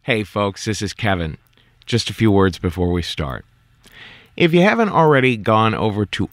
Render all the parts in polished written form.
Hey folks, this is Kevin. Just a few words before we start. If you haven't already gone over to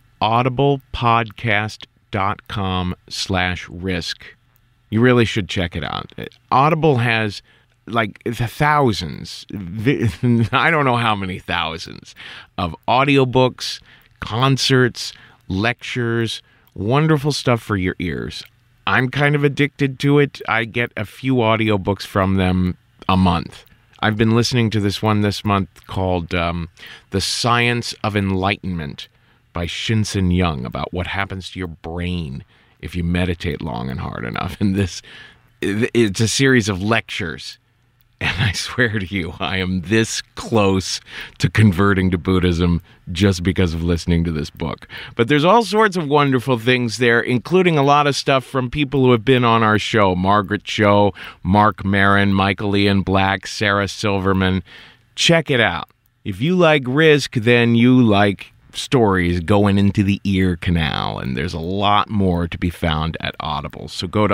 audiblepodcast.com/risk, you really should check it out. Audible has like thousands, I don't know how many thousands, of audiobooks, concerts, lectures, wonderful stuff for your ears. I'm kind of addicted to it. I get a few audiobooks from them a month. I've been listening to this one this month called The Science of Enlightenment by Shinsen Young, about what happens to your brain if you meditate long and hard enough. And it's a series of lectures. And I swear to you, I am this close to converting to Buddhism just because of listening to this book. But there's all sorts of wonderful things there, including a lot of stuff from people who have been on our show. Margaret Cho, Mark Maron, Michael Ian Black, Sarah Silverman. Check it out. If you like Risk, then you like stories going into the ear canal. And there's a lot more to be found at Audible. So go to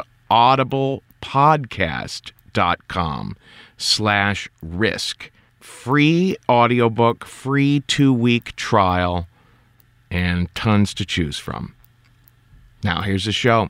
audiblepodcast.com/risk. Free audiobook, free 2-week trial, and tons to choose from. Now here's the show.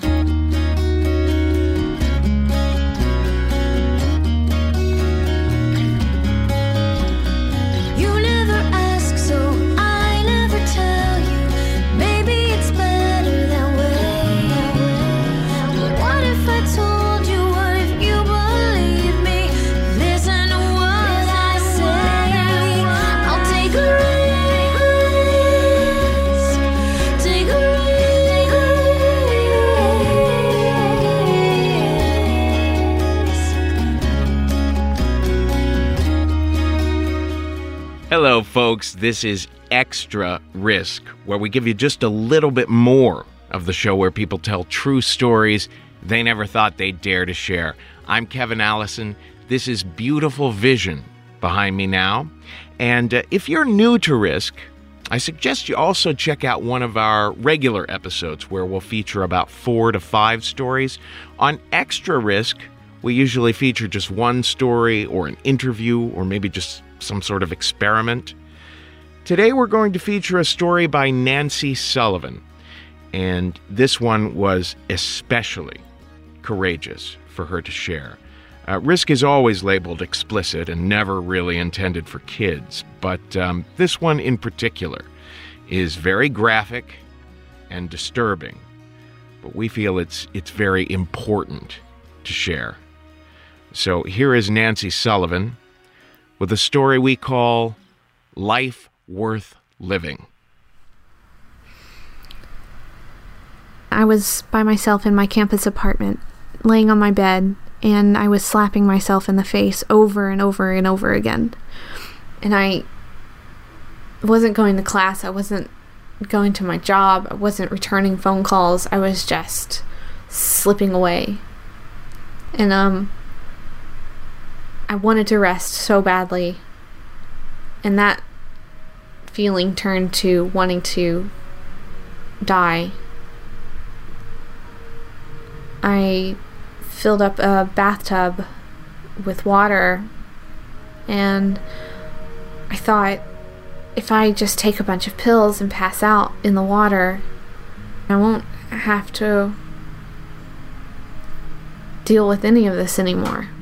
Hello, folks. This is Extra Risk, where we give you just a little bit more of the show where people tell true stories they never thought they'd dare to share. I'm Kevin Allison. This is Beautiful Vision behind me now. And if you're new to Risk, I suggest you also check out one of our regular episodes where we'll feature about 4 to 5 stories. On Extra Risk, we usually feature just one story or an interview or maybe just some sort of experiment. Today we're going to feature a story by Nancy Sullivan, and this one was especially courageous for her to share. Risk is always labeled explicit and never really intended for kids, but this one in particular is very graphic and disturbing, but we feel it's very important to share. So here is Nancy Sullivan with a story we call Life Worth Living. I was by myself in my campus apartment, laying on my bed, and I was slapping myself in the face over and over and over again. And I wasn't going to class, I wasn't going to my job, I wasn't returning phone calls, I was just slipping away. And I wanted to rest so badly, and that feeling turned to wanting to die. I filled up a bathtub with water, and I thought, if I just take a bunch of pills and pass out in the water, I won't have to deal with any of this anymore.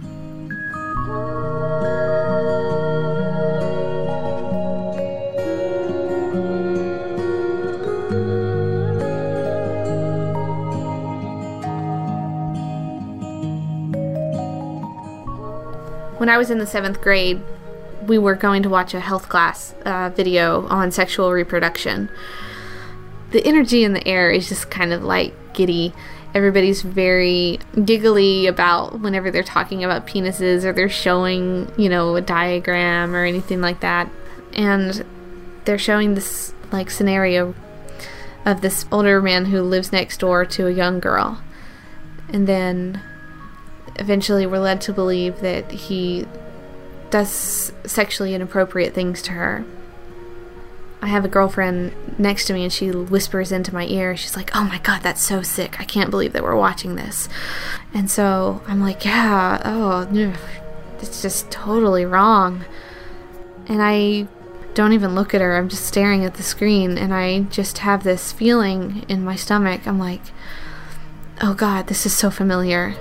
When I was in the 7th grade, we were going to watch a health class video on sexual reproduction. The energy in the air is just kind of like giddy. Everybody's very giggly about whenever they're talking about penises or they're showing, a diagram or anything like that. And they're showing this scenario of this older man who lives next door to a young girl. And then eventually we're led to believe that he does sexually inappropriate things to her. I have a girlfriend next to me, and she whispers into my ear. She's like, "Oh my God, that's so sick. I can't believe that we're watching this." And so I'm like, "Yeah, oh, no, it's just totally wrong. And I don't even look at her. I'm just staring at the screen, and I just have this feeling in my stomach. I'm like, oh God, this is so familiar.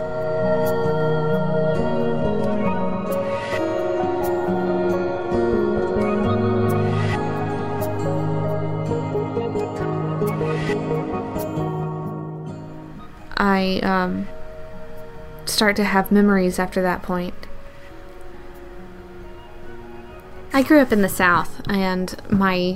I start to have memories after that point. I grew up in the South, and my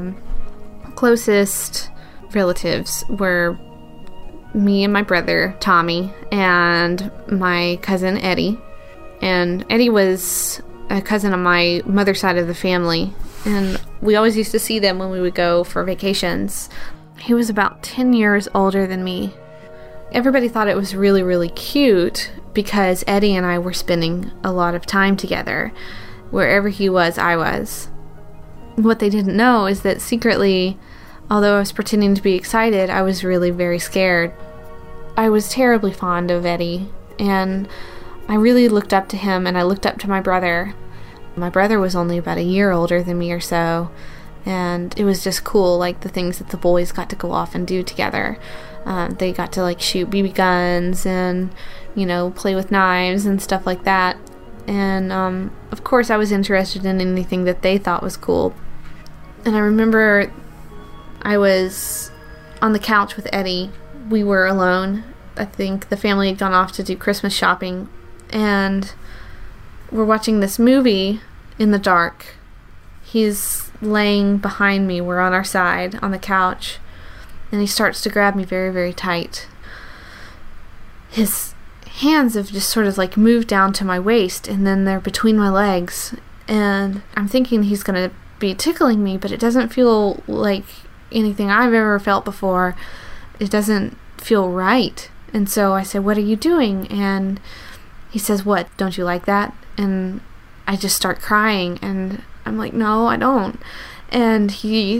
closest relatives were me and my brother, Tommy, and my cousin, Eddie. And Eddie was a cousin on my mother's side of the family, and we always used to see them when we would go for vacations. He was about 10 years older than me. Everybody thought it was really, really cute because Eddie and I were spending a lot of time together. Wherever he was, I was. What they didn't know is that secretly, although I was pretending to be excited, I was really very scared. I was terribly fond of Eddie, and I really looked up to him, and I looked up to my brother. My brother was only about a year older than me or so, and it was just cool, like the things that the boys got to go off and do together. They got to like shoot BB guns and, play with knives and stuff like that. And of course I was interested in anything that they thought was cool. And I remember I was on the couch with Eddie. We were alone. I think the family had gone off to do Christmas shopping, and we're watching this movie in the dark. He's laying behind me. We're on our side on the couch, and he starts to grab me very, very tight. His hands have just sort of like moved down to my waist, and then they're between my legs, and I'm thinking he's gonna be tickling me, but it doesn't feel like anything I've ever felt before. It doesn't feel right. And so I said, "What are you doing?" And he says, "What, don't you like that?" And I just start crying, and I'm like, "No, I don't." And he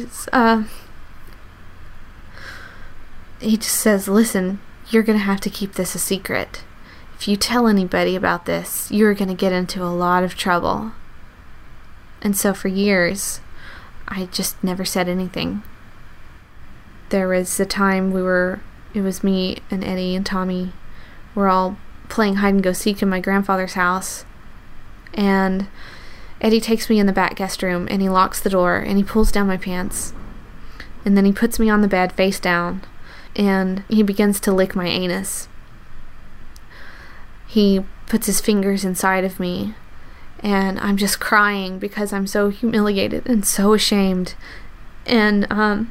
just says, "Listen, you're gonna have to keep this a secret. If you tell anybody about this, you're going to get into a lot of trouble." And so for years, I just never said anything. There was a time it was me and Eddie and Tommy, we're all playing hide and go seek in my grandfather's house. And Eddie takes me in the back guest room, and he locks the door, and he pulls down my pants. And then he puts me on the bed face down, and he begins to lick my anus. He puts his fingers inside of me, and I'm just crying because I'm so humiliated and so ashamed. And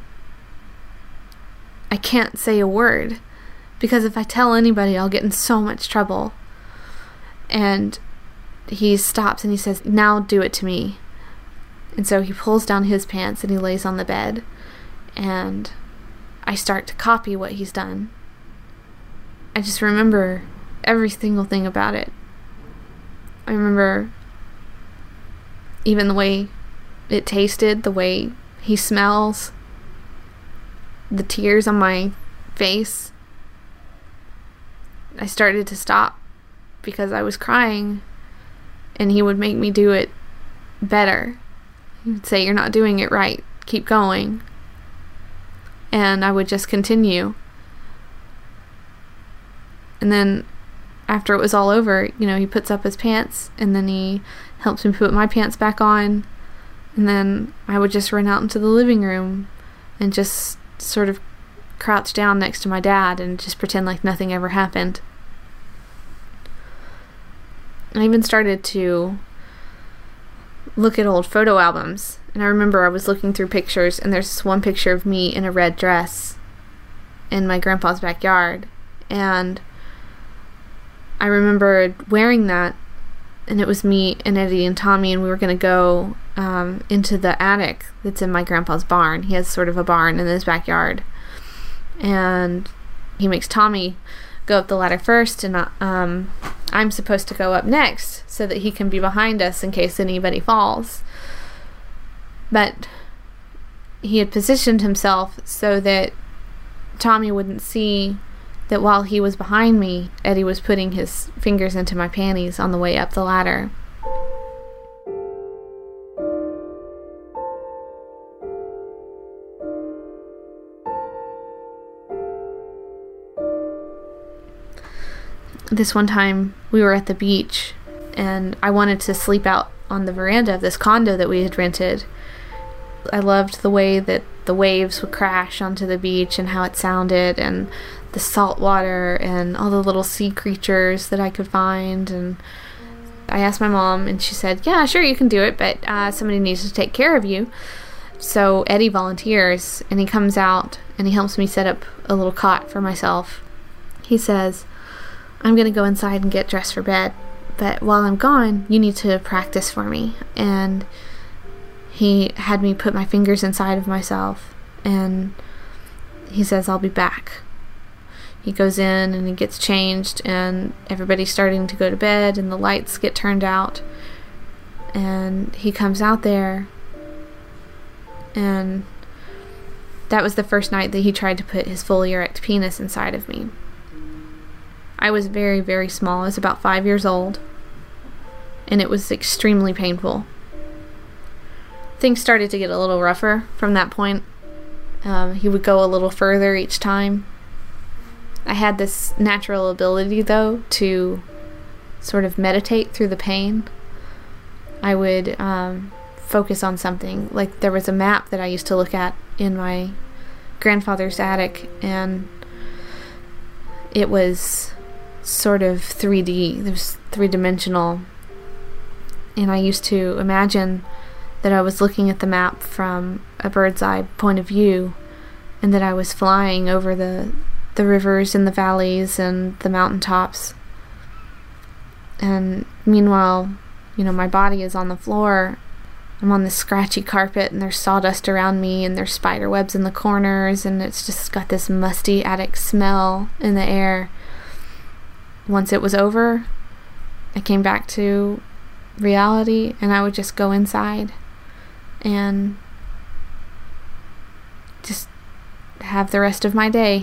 I can't say a word, because if I tell anybody, I'll get in so much trouble. And he stops and he says, "Now do it to me." And so he pulls down his pants and he lays on the bed, and I start to copy what he's done. I just remember every single thing about it. I remember even the way it tasted, the way he smells, the tears on my face. I started to stop because I was crying, and he would make me do it better. He would say, "You're not doing it right. Keep going." And I would just continue. And then after it was all over, he puts up his pants, and then he helps me put my pants back on. And then I would just run out into the living room and just sort of crouch down next to my dad and just pretend like nothing ever happened. I even started to look at old photo albums. And I remember I was looking through pictures, and there's this one picture of me in a red dress in my grandpa's backyard. And I remember wearing that, and it was me and Eddie and Tommy, and we were going to go into the attic that's in my grandpa's barn. He has sort of a barn in his backyard. And he makes Tommy go up the ladder first, and I'm supposed to go up next so that he can be behind us in case anybody falls. But he had positioned himself so that Tommy wouldn't see that while he was behind me, Eddie was putting his fingers into my panties on the way up the ladder. This one time, we were at the beach, and I wanted to sleep out on the veranda of this condo that we had rented. I loved the way that the waves would crash onto the beach and how it sounded, and the salt water and all the little sea creatures that I could find. And I asked my mom, and she said, yeah, sure, you can do it, but somebody needs to take care of you. So Eddie volunteers, and he comes out and he helps me set up a little cot for myself. He says, I'm going to go inside and get dressed for bed, but while I'm gone, you need to practice for me. And he had me put my fingers inside of myself, and he says, I'll be back. He goes in and he gets changed, and everybody's starting to go to bed, and the lights get turned out, and he comes out there, and that was the first night that he tried to put his fully erect penis inside of me. I was very, very small. I was about 5 years old, and it was extremely painful. Things started to get a little rougher from that point. He would go a little further each time. I had this natural ability, though, to sort of meditate through the pain. I would focus on something. Like, there was a map that I used to look at in my grandfather's attic, and it was sort of 3D. It was three-dimensional. And I used to imagine that I was looking at the map from a bird's eye point of view, and that I was flying over the rivers and the valleys and the mountaintops. And meanwhile, my body is on the floor. I'm on this scratchy carpet, and there's sawdust around me, and there's spider webs in the corners, and it's just got this musty attic smell in the air. Once it was over, I came back to reality, and I would just go inside and just have the rest of my day.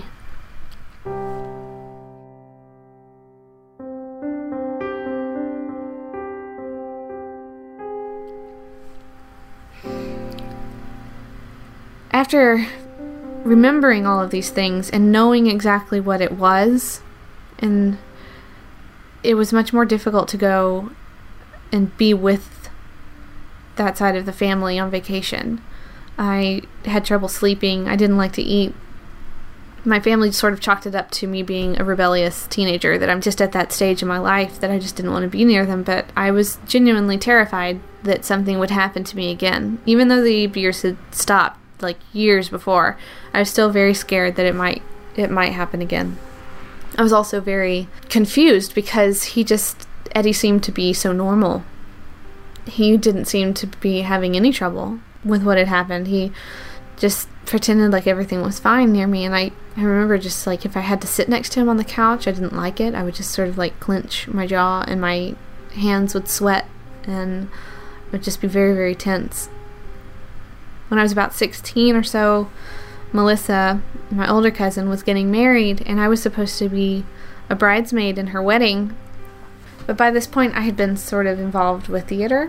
After remembering all of these things and knowing exactly what it was, and it was much more difficult to go and be with that side of the family on vacation. I had trouble sleeping. I didn't like to eat. My family sort of chalked it up to me being a rebellious teenager, that I'm just at that stage in my life that I just didn't want to be near them, but I was genuinely terrified that something would happen to me again. Even though the abuse had stopped like years before, I was still very scared that it might happen again. I was also very confused because Eddie seemed to be so normal. He didn't seem to be having any trouble with what had happened. He just pretended like everything was fine near me, and I remember just like if I had to sit next to him on the couch, I didn't like it. I would just sort of like clench my jaw, and my hands would sweat, and I would just be very, very tense. When I was about 16 or so, Melissa, my older cousin, was getting married, and I was supposed to be a bridesmaid in her wedding. But by this point, I had been sort of involved with theater,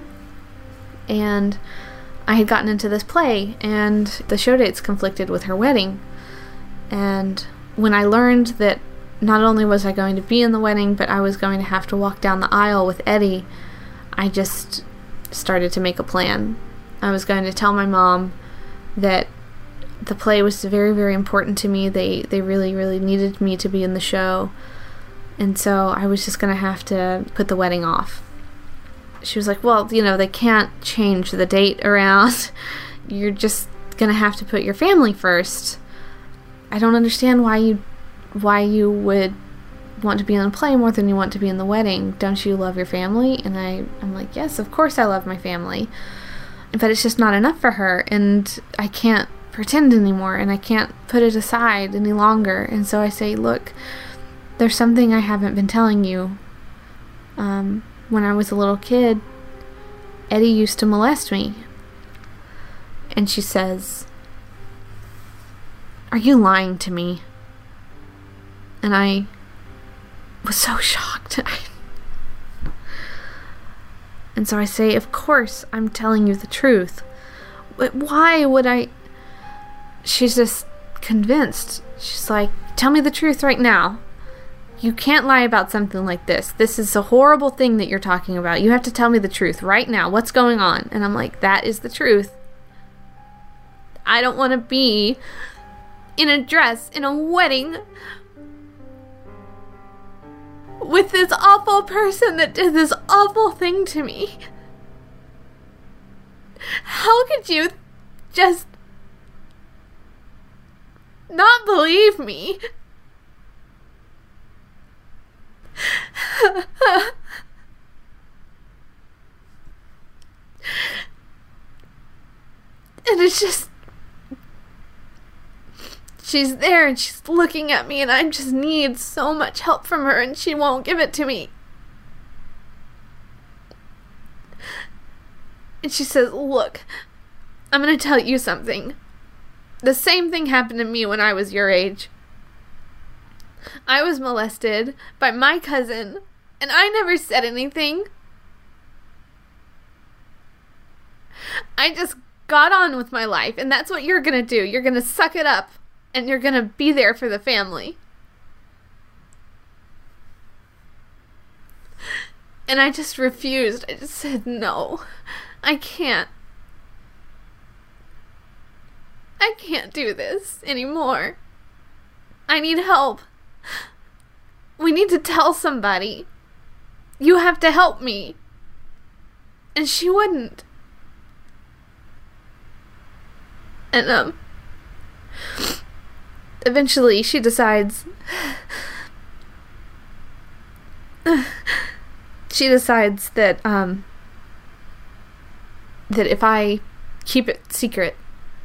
and I had gotten into this play, and the show dates conflicted with her wedding. And when I learned that not only was I going to be in the wedding, but I was going to have to walk down the aisle with Eddie, I just started to make a plan. I was going to tell my mom that the play was very, very important to me. They really, really needed me to be in the show. And so I was just going to have to put the wedding off. She was like, well, they can't change the date around. You're just going to have to put your family first. I don't understand why you would want to be in a play more than you want to be in the wedding. Don't you love your family? And I'm like, yes, of course I love my family. But it's just not enough for her, and I can't pretend anymore, and I can't put it aside any longer. And so I say, look, there's something I haven't been telling you. When I was a little kid, Eddie used to molest me. And she says, are you lying to me? And I was so shocked. And so I say, of course, I'm telling you the truth. But why would I? She's just convinced. She's like, tell me the truth right now. You can't lie about something like this. This is a horrible thing that you're talking about. You have to tell me the truth right now. What's going on? And I'm like, that is the truth. I don't want to be in a dress in a wedding with this awful person that did this awful thing to me. How could you just not believe me? And it's just, she's there and she's looking at me and I just need so much help from her and she won't give it to me. And she says, look, I'm going to tell you something. The same thing happened to me when I was your age. I was molested by my cousin, and I never said anything. I just got on with my life, and that's what you're gonna do. You're gonna suck it up, and you're gonna be there for the family. And I just refused. I just said, no, I can't. I can't do this anymore. I need help. We need to tell somebody. You have to help me. And she wouldn't. And, eventually she decides, that, that if I keep it secret,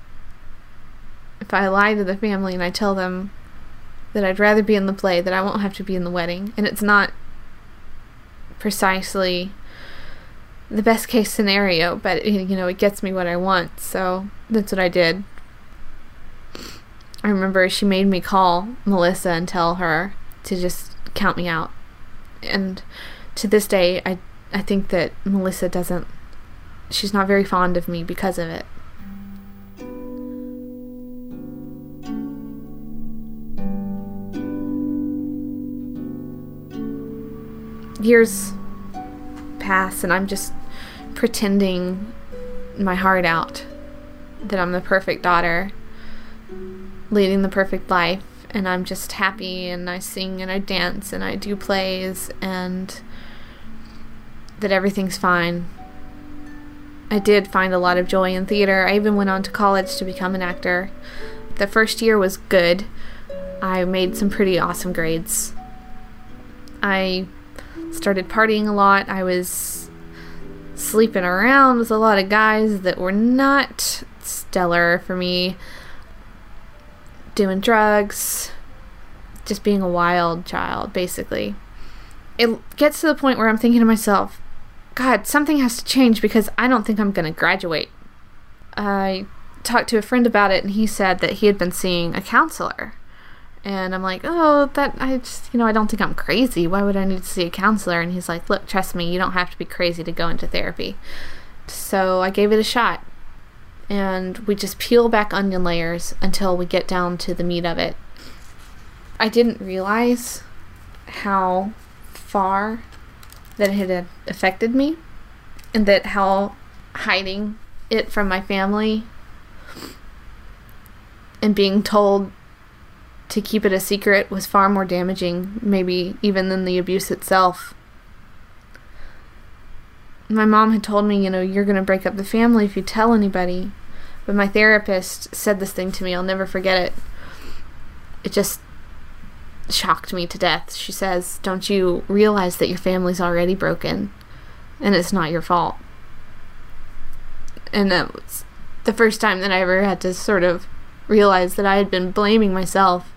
if I lie to the family and I tell them that I'd rather be in the play, that I won't have to be in the wedding. And it's not precisely the best case scenario, but, you know, it gets me what I want. So that's what I did. I remember she made me call Melissa and tell her to just count me out. And to this day, I think that Melissa she's not very fond of me because of it. Years pass and I'm just pretending my heart out that I'm the perfect daughter, leading the perfect life, and I'm just happy and I sing and I dance and I do plays and that everything's fine. I did find a lot of joy in theater. I even went on to college to become an actor. The first year was good. I made some pretty awesome grades. I started partying a lot. I was sleeping around with a lot of guys that were not stellar for me. Doing drugs. Just being a wild child, basically. It gets to the point where I'm thinking to myself, God, something has to change because I don't think I'm going to graduate. I talked to a friend about it and he said that he had been seeing a counselor. And I'm like, I don't think I'm crazy. Why would I need to see a counselor? And he's like, look, trust me, you don't have to be crazy to go into therapy. So I gave it a shot. And we just peel back onion layers until we get down to the meat of it. I didn't realize how far that it had affected me. And that how hiding it from my family and being told to keep it a secret was far more damaging, maybe even than the abuse itself. My mom had told me, you're going to break up the family if you tell anybody. But my therapist said this thing to me, I'll never forget it. It just shocked me to death. She says, don't you realize that your family's already broken and it's not your fault? And that was the first time that I ever had to sort of realize that I had been blaming myself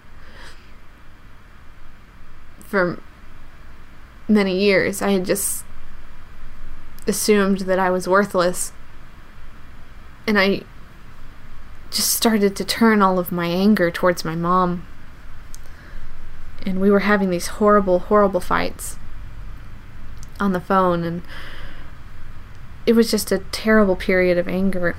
for many years. I had just assumed that I was worthless. And I just started to turn all of my anger towards my mom. And we were having these horrible, horrible fights on the phone, and it was just a terrible period of anger.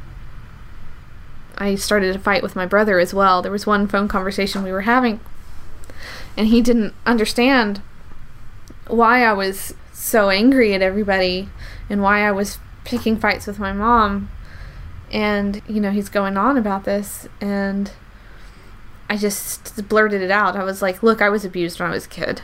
I started to fight with my brother as well. There was one phone conversation we were having, and he didn't understand why I was so angry at everybody and why I was picking fights with my mom. And, he's going on about this, and I just blurted it out. I was like, look, I was abused when I was a kid.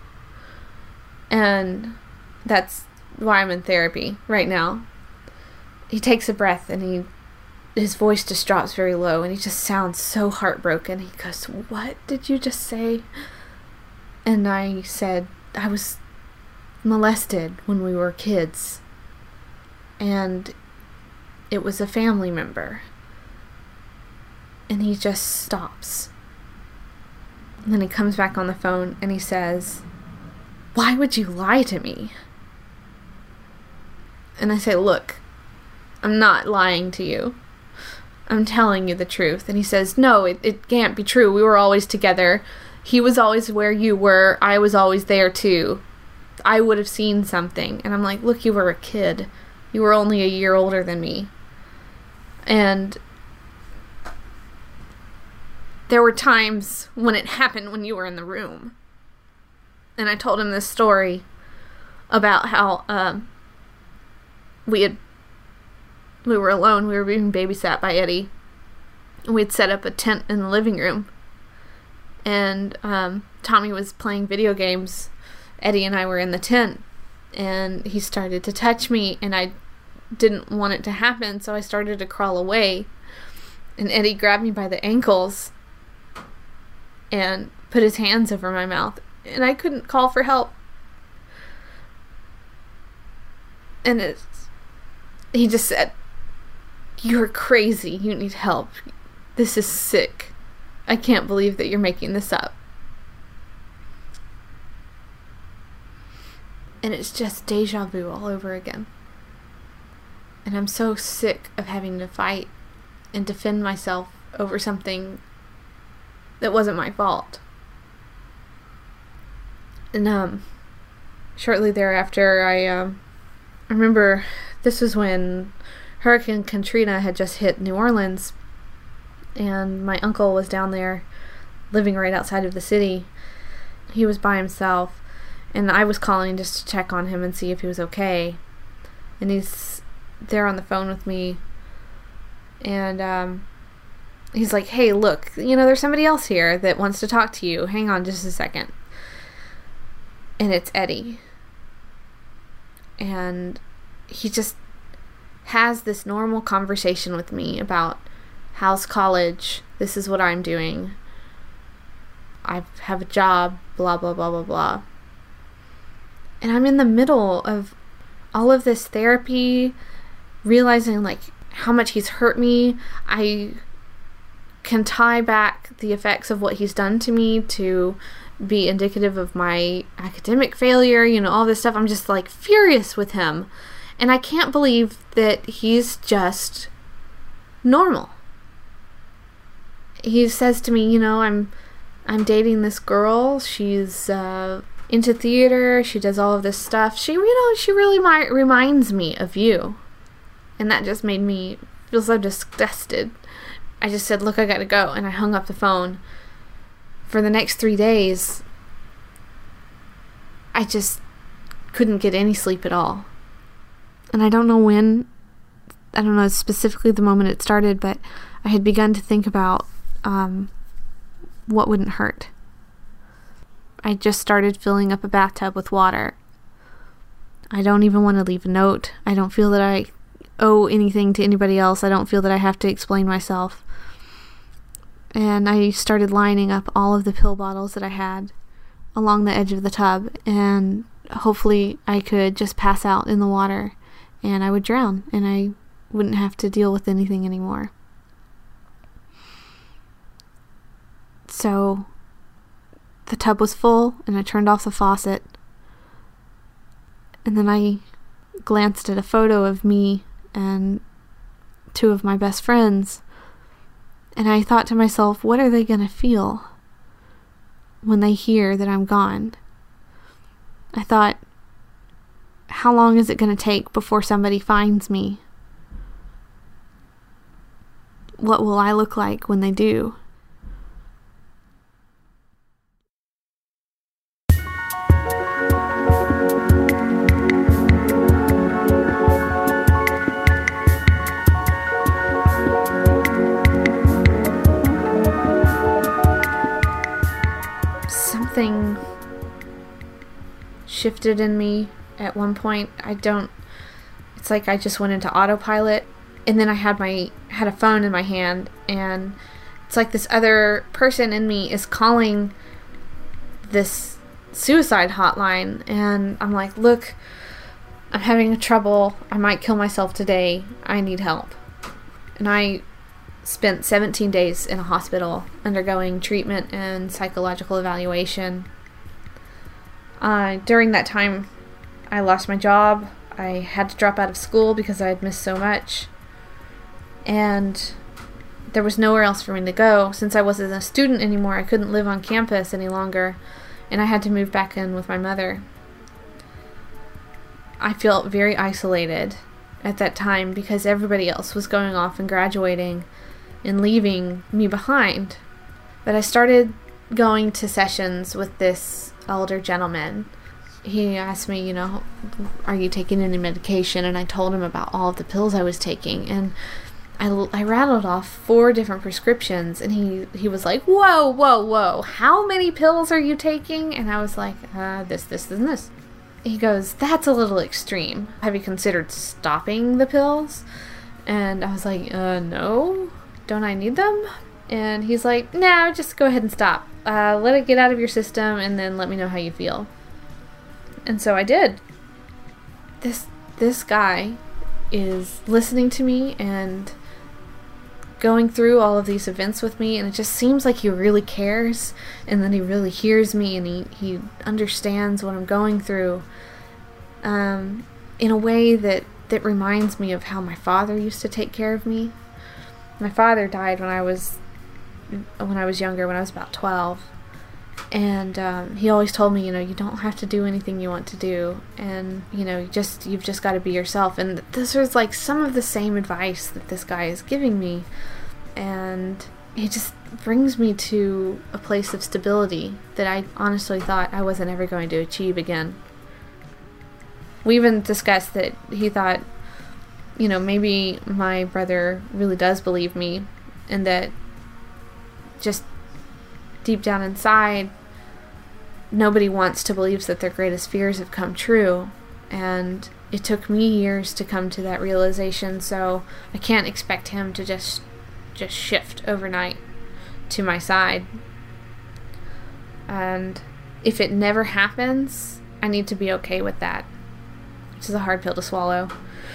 And that's why I'm in therapy right now. He takes a breath, and his voice just drops very low, and he just sounds so heartbroken. He goes, "What did you just say?" And I said, "I was molested when we were kids. And it was a family member." And he just stops. And then he comes back on the phone and he says, "Why would you lie to me?" And I say, "Look, I'm not lying to you. I'm telling you the truth." And he says, "No, it can't be true. We were always together. He was always where you were. I was always there too. I would have seen something." And I'm like, "Look, you were a kid. You were only a year older than me. And there were times when it happened when you were in the room." And I told him this story about how we were alone. We were being babysat by Eddie. We'd set up a tent in the living room. And Tommy was playing video games. Eddie and I were in the tent. And he started to touch me, and I didn't want it to happen, so I started to crawl away. And Eddie grabbed me by the ankles and put his hands over my mouth, and I couldn't call for help. And he just said, "You're crazy. You need help. This is sick. I can't believe that you're making this up." And it's just deja vu all over again. And I'm so sick of having to fight and defend myself over something that wasn't my fault. And shortly thereafter, I remember this was when Hurricane Katrina had just hit New Orleans, and my uncle was down there living right outside of the city. He was by himself, and I was calling just to check on him and see if he was okay. And he's there on the phone with me, and he's like, "Hey, look, there's somebody else here that wants to talk to you. Hang on just a second." And it's Eddie. And he just has this normal conversation with me about how's college, this is what I'm doing, I have a job, blah, blah, blah, blah, blah. And I'm in the middle of all of this therapy, realizing how much he's hurt me. I can tie back the effects of what he's done to me to be indicative of my academic failure, all this stuff. I'm just furious with him. And I can't believe that he's just normal. He says to me, I'm dating this girl. She's into theater. She does all of this stuff. She really reminds me of you. And that just made me feel so disgusted. I just said, "Look, I gotta go." And I hung up the phone. For the next 3 days, I just couldn't get any sleep at all. And I don't know specifically the moment it started, but I had begun to think about what wouldn't hurt. I just started filling up a bathtub with water. I don't even want to leave a note. I don't feel that I owe anything to anybody else. I don't feel that I have to explain myself. And I started lining up all of the pill bottles that I had along the edge of the tub, and hopefully I could just pass out in the water and I would drown and I wouldn't have to deal with anything anymore. So the tub was full, and I turned off the faucet, and then I glanced at a photo of me and two of my best friends, and I thought to myself, what are they going to feel? when they hear that I'm gone. I thought, how long is it going to take before somebody finds me? What will I look like when they do? Something shifted in me at one point. It's like I just went into autopilot, and then I had a phone in my hand, and it's like this other person in me is calling this suicide hotline, and I'm like, look, I'm having trouble. I might kill myself today. I need help. And I spent 17 days in a hospital undergoing treatment and psychological evaluation. During that time, I lost my job. I had to drop out of school because I had missed so much. And there was nowhere else for me to go. Since I wasn't a student anymore, I couldn't live on campus any longer, and I had to move back in with my mother. I felt very isolated at that time because everybody else was going off and graduating and leaving me behind. But I started going to sessions with this older gentleman. He asked me, are you taking any medication? And I told him about all of the pills I was taking. And I rattled off 4 different prescriptions. And he was like, whoa. How many pills are you taking? And I was like, this, and this. He goes, that's a little extreme. Have you considered stopping the pills? And I was like, no. Don't I need them? And he's like, no, just go ahead and stop. Let it get out of your system and then let me know how you feel. And so I did. This guy is listening to me and going through all of these events with me, and it just seems like he really cares, and then he really hears me, and he understands what I'm going through in a way that reminds me of how my father used to take care of me. My father died when I was younger, when I was about 12. And he always told me, you don't have to do anything you want to do. And, you've just got to be yourself. And this was like some of the same advice that this guy is giving me. And it just brings me to a place of stability that I honestly thought I wasn't ever going to achieve again. We even discussed that he thought, maybe my brother really does believe me, and that just deep down inside, nobody wants to believe that their greatest fears have come true. And it took me years to come to that realization, so I can't expect him to just shift overnight to my side. And if it never happens, I need to be okay with that, which is a hard pill to swallow.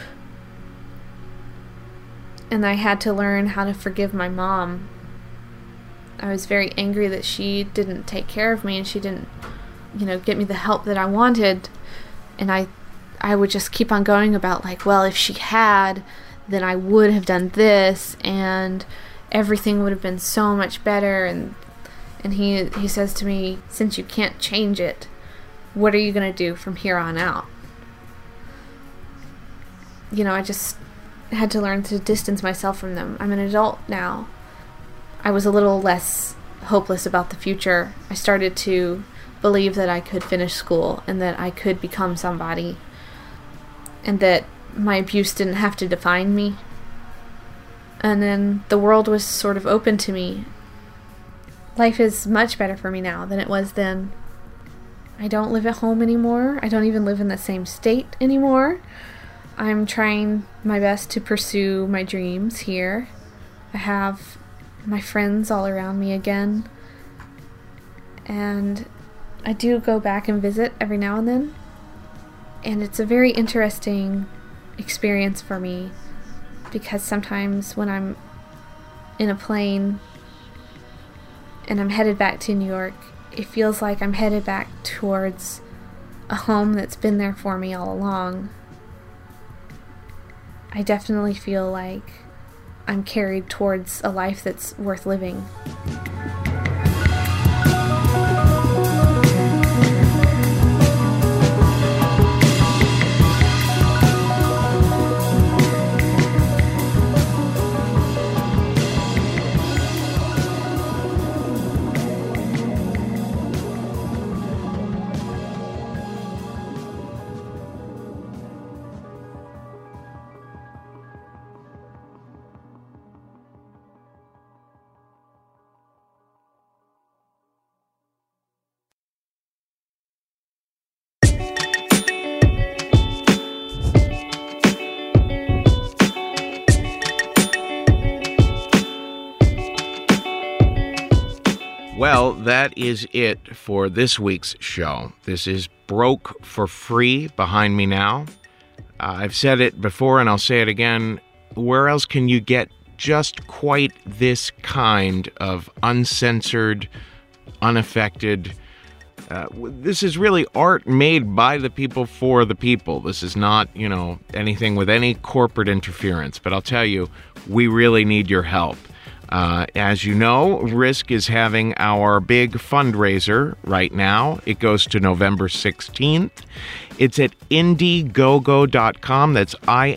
And I had to learn how to forgive my mom. I was very angry that she didn't take care of me, and she didn't, get me the help that I wanted. And I would just keep on going about like, well, if she had, then I would have done this, and everything would have been so much better. And he says to me, since you can't change it, what are you going to do from here on out? I just had to learn to distance myself from them. I'm an adult now. I was a little less hopeless about the future. I started to believe that I could finish school and that I could become somebody, and that my abuse didn't have to define me. And then the world was sort of open to me. Life is much better for me now than it was then. I don't live at home anymore. I don't even live in the same state anymore. I'm trying my best to pursue my dreams here. I have my friends all around me again. And I do go back and visit every now and then. And it's a very interesting experience for me, because sometimes when I'm in a plane and I'm headed back to New York, it feels like I'm headed back towards a home that's been there for me all along. I definitely feel like I'm carried towards a life that's worth living. Well, that is it for this week's show. This is Broke for Free behind me now. I've said it before and I'll say it again. Where else can you get just quite this kind of uncensored, unaffected... this is really art made by the people for the people. This is not, anything with any corporate interference. But I'll tell you, we really need your help. As you know, Risk is having our big fundraiser right now. It goes to November 16th. It's at Indiegogo.com. That's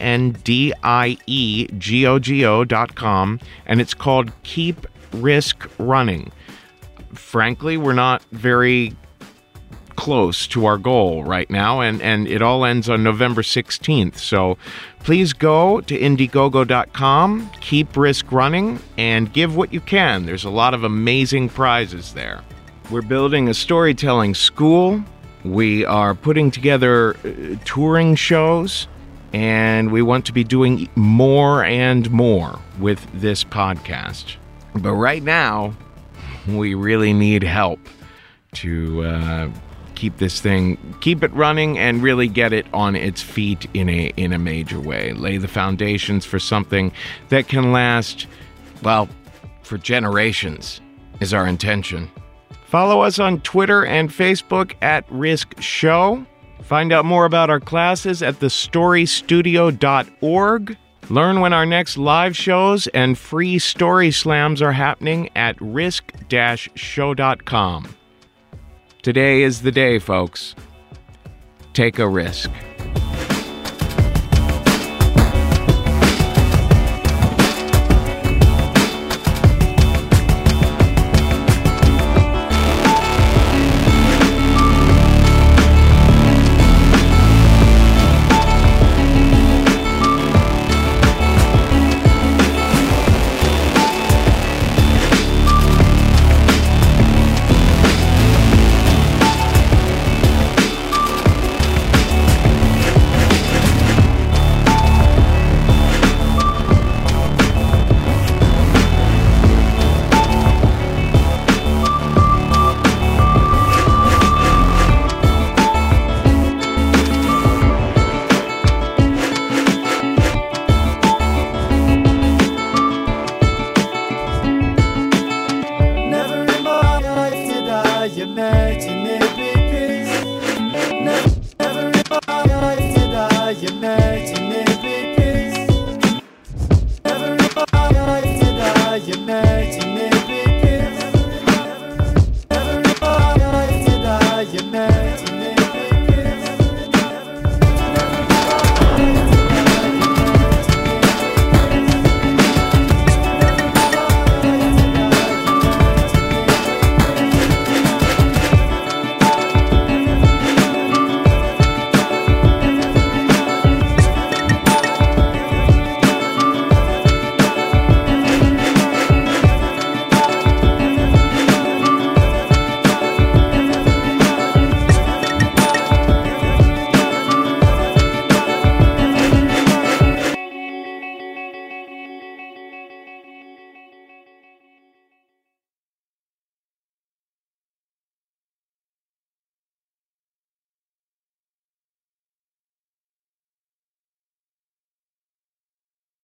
INDIEGOGO.com. And it's called Keep Risk Running. Frankly, we're not very close to our goal right now, and it all ends on November 16th. So please go to Indiegogo.com, keep Risk running, and give what you can. There's a lot of amazing prizes there. We're building a storytelling school. We are putting together touring shows, and we want to be doing more and more with this podcast. But right now, we really need help to keep it running and really get it on its feet in a major way. Lay the foundations for something that can last, well, for generations is our intention. Follow us on Twitter and Facebook at Risk Show. Find out more about our classes at thestorystudio.org. Learn when our next live shows and free story slams are happening at risk-show.com. Today is the day, folks. Take a risk.